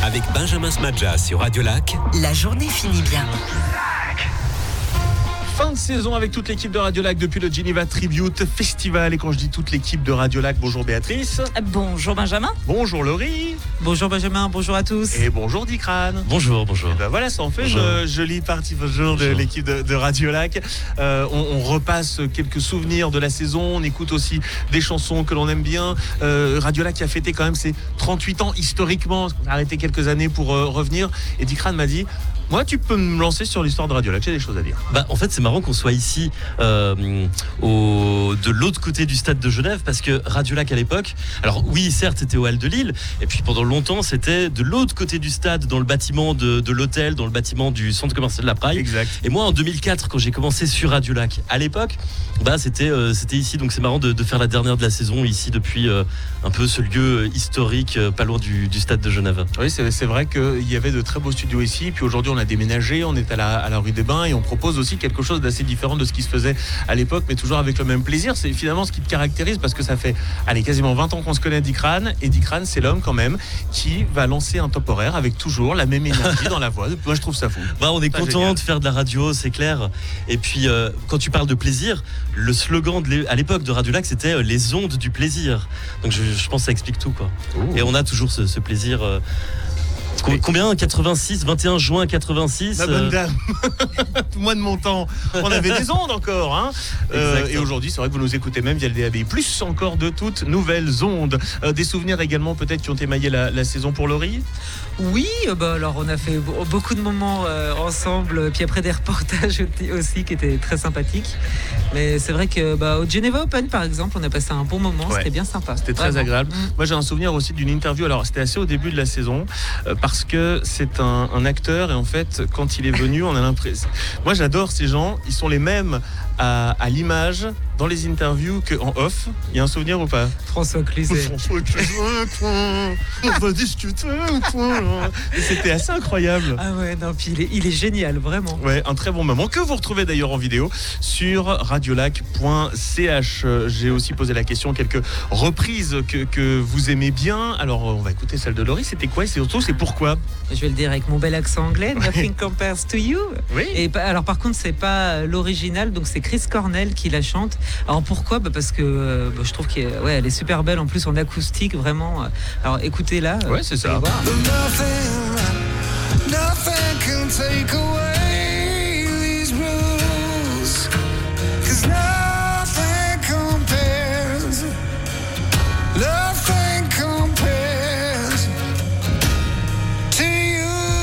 avec Benjamin Smadja sur Radio Lac. La journée finit bien. Fin de saison avec toute l'équipe de Radio Lac depuis le Geneva Tribute Festival. Et quand je dis toute l'équipe de Radio Lac, bonjour Béatrice. Bonjour Benjamin. Bonjour Laurie. Bonjour Benjamin, bonjour à tous. Et bonjour Dikran. Bonjour. Et ben voilà, ça en fait une jolie partie de l'équipe de Radio Lac. On repasse quelques souvenirs de la saison. On écoute aussi des chansons que l'on aime bien. Radio Lac qui a fêté quand même ses 38 ans historiquement. On a arrêté quelques années pour revenir. Et Dikran m'a dit... Moi, tu peux me lancer sur l'histoire de Radio Lac, j'ai des choses à dire. En fait, c'est marrant qu'on soit ici de l'autre côté du stade de Genève, parce que Radio Lac à l'époque, alors oui, certes, c'était au Hall de Lille, et puis pendant longtemps, c'était de l'autre côté du stade, dans le bâtiment de l'hôtel, dans le bâtiment du centre commercial de la Praille. Exact. Et moi, en 2004, quand j'ai commencé sur Radio Lac, à l'époque, c'était ici, donc c'est marrant de faire la dernière de la saison ici depuis un peu ce lieu historique, pas loin du stade de Genève. Oui, c'est vrai qu'il y avait de très beaux studios ici, puis aujourd'hui, on a déménagé, on est à la rue des Bains et on propose aussi quelque chose d'assez différent de ce qui se faisait à l'époque, mais toujours avec le même plaisir. C'est finalement ce qui te caractérise, parce que ça fait quasiment 20 ans qu'on se connaît, Dikran, et Dikran, c'est l'homme quand même qui va lancer un top horaire avec toujours la même énergie dans la voix. Moi, je trouve ça fou. On est content génial de faire de la radio, c'est clair. Et puis, quand tu parles de plaisir, le slogan à l'époque de Radio Lac, c'était les ondes du plaisir. Donc, je pense que ça explique tout, quoi. Ouh. Et on a toujours ce plaisir. Combien 86, 21 juin 86. Ma bonne dame, moi de mon temps, on avait des ondes encore. Hein. Et aujourd'hui, c'est vrai que vous nous écoutez même via le DAB+, encore de toutes nouvelles ondes. Des souvenirs également peut-être qui ont émaillé la saison pour Laurie. Oui, alors on a fait beaucoup de moments ensemble, puis après des reportages aussi qui étaient très sympathiques. Mais c'est vrai que au Geneva Open par exemple, on a passé un bon moment, C'était bien sympa. C'était très agréable. Moi j'ai un souvenir aussi d'une interview, alors c'était assez au début de la saison, parce que c'est un acteur et en fait quand il est venu, on a l'impression... Moi j'adore ces gens, ils sont les mêmes à l'image dans les interviews qu'en off. Il y a un souvenir ou pas? François Cluzet. On va discuter. Et c'était assez incroyable. Ah ouais, non, puis il est génial, vraiment. Ouais, un très bon moment que vous retrouvez d'ailleurs en vidéo sur radiolac.ch. J'ai aussi posé la question, quelques reprises que vous aimez bien. Alors on va écouter celle de Laurie. C'était quoi et surtout c'est pourquoi? Je vais le dire avec mon bel accent anglais. Nothing compares to you. Oui. Et alors par contre c'est pas l'original, donc c'est Chris Cornell qui la chante. Alors pourquoi? Parce que je trouve qu'elle est super belle en plus en acoustique, vraiment. Alors écoutez-la. Ouais, c'est ça. Nothing can take away these rules, 'cause nothing compares to you.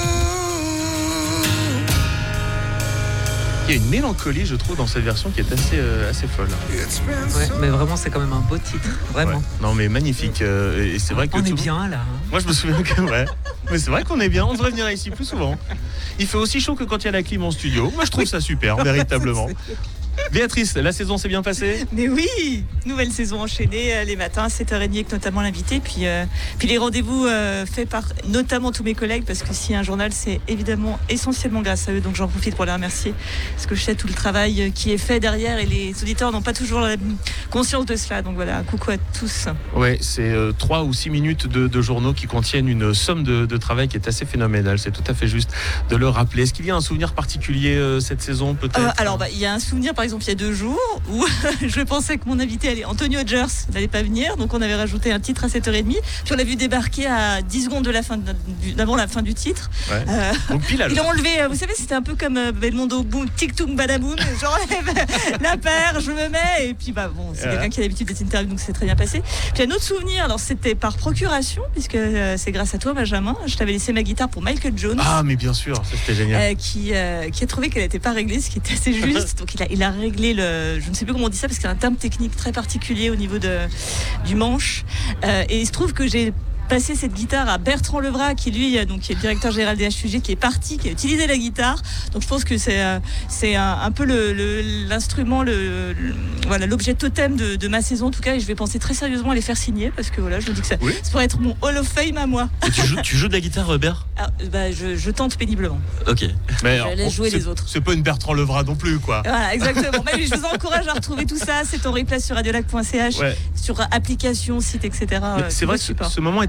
Il y a une mélancolie, je trouve, dans cette version qui est assez folle. Ouais, mais vraiment, c'est quand même un beau titre, vraiment. Ouais. Non, mais magnifique. Et c'est vrai que on est bien là. Moi, je me souviens que mais c'est vrai qu'on est bien. On devrait venir ici plus souvent. Il fait aussi chaud que quand il y a la clim en studio. Moi, je trouve ça super, véritablement. Béatrice, la saison s'est bien passée? Mais oui, nouvelle saison enchaînée les matins à 7h30 avec notamment l'invité, puis les rendez-vous faits par notamment tous mes collègues, parce que s'il y a un journal, c'est évidemment essentiellement grâce à eux, donc j'en profite pour les remercier, parce que je sais tout le travail qui est fait derrière et les auditeurs n'ont pas toujours la conscience de cela, donc voilà, coucou à tous. Ouais, c'est 3 ou 6 minutes de journaux qui contiennent une somme de travail qui est assez phénoménale, c'est tout à fait juste de le rappeler. Est-ce qu'il y a un souvenir particulier cette saison peut-être? Alors il y a un souvenir par exemple il y a 2 jours où je pensais que mon invité Anthony Hodgers n'allait pas venir, donc on avait rajouté un titre à 7h30, puis on l'a vu débarquer à 10 secondes d'avant la fin du titre. Ouais. Donc pile à il a enlevé, vous savez, c'était un peu comme Belmondo, boum, tic-toum, badaboum, j'enlève la paire, je me mets, et puis c'est quelqu'un qui a l'habitude d'être interview, donc c'est très bien passé. Puis un autre souvenir, alors c'était par procuration, puisque c'est grâce à toi Benjamin, je t'avais laissé ma guitare pour Michael Jones. Ah mais bien sûr, ça c'était génial. Qui a trouvé qu'elle n'était pas réglée, ce qui était assez juste, donc il a réglé je ne sais plus comment on dit ça parce que c'est un terme technique très particulier au niveau du manche, et il se trouve que j'ai passer cette guitare à Bertrand Levrat qui lui donc qui est le directeur général des HUG, qui est parti, qui a utilisé la guitare, donc je pense que c'est un peu l'instrument, voilà, l'objet totem de ma saison en tout cas, et je vais penser très sérieusement à les faire signer parce que voilà, je me dis que ça pourrait être mon Hall of Fame à moi. Et tu joues de la guitare, Robert? Je tente péniblement. Ok. Mais je laisse jouer les autres. C'est pas une Bertrand Levrat non plus quoi. Voilà, exactement. Mais je vous encourage à retrouver tout ça, c'est en replay sur radiolac.ch, sur application, site, etc. C'est vrai que ce moment était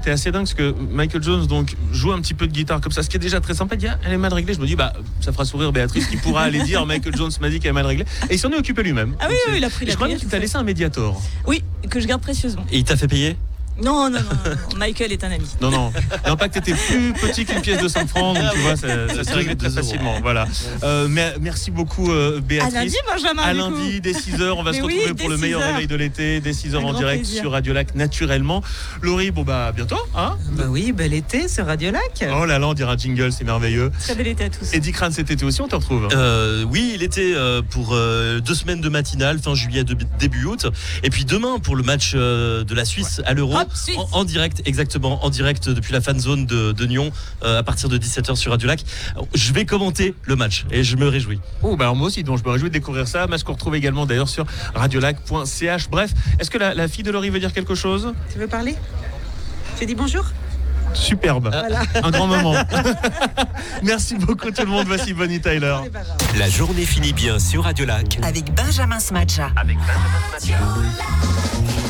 c'était assez dingue parce que Michael Jones donc joue un petit peu de guitare comme ça, ce qui est déjà très sympa. Il dit elle est mal réglée. Je me dis ça fera sourire Béatrice qui pourra aller dire Michael Jones m'a dit qu'elle est mal réglée. Et il s'en est occupé lui-même. Ah oui, il a pris la. Je crois que tu t'as laissé un Mediator. Oui, que je garde précieusement. Et il t'a fait payer? Non, Michael est un ami. Non, pas que t'étais plus petit qu'une pièce de 5 francs, donc tu vois, ça s'est réglé très facilement. Voilà. Merci beaucoup, Béatrice. À lundi, Benjamin. À lundi, dès 6h, on va se retrouver pour le meilleur réveil de l'été, dès 6h en direct plaisir. sur Radio Lac, naturellement. Laurie, bientôt, hein? Bah oui, bel été sur Radio Lac. Oh là là, on dirait un jingle, c'est merveilleux. Très bel été à tous. Eddie Crane, cet été aussi, on te retrouve? Oui, il était pour 2 semaines de matinale, fin juillet, début août. Et puis demain, pour le match de la Suisse à l'Euro. En direct, exactement, en direct depuis la fan zone de Nyon à partir de 17h sur Radio Lac. Je vais commenter le match et je me réjouis. Moi aussi, donc je me réjouis de découvrir ça. Match qu'on retrouve également d'ailleurs sur radiolac.ch. Bref, est-ce que la fille de Laurie veut dire quelque chose? Tu veux parler? Tu dis bonjour? Superbe, Voilà. Un grand moment. Merci beaucoup tout le monde. Voici Bonnie Tyler. La journée finit bien sur Radio Lac. Avec Benjamin Smadja.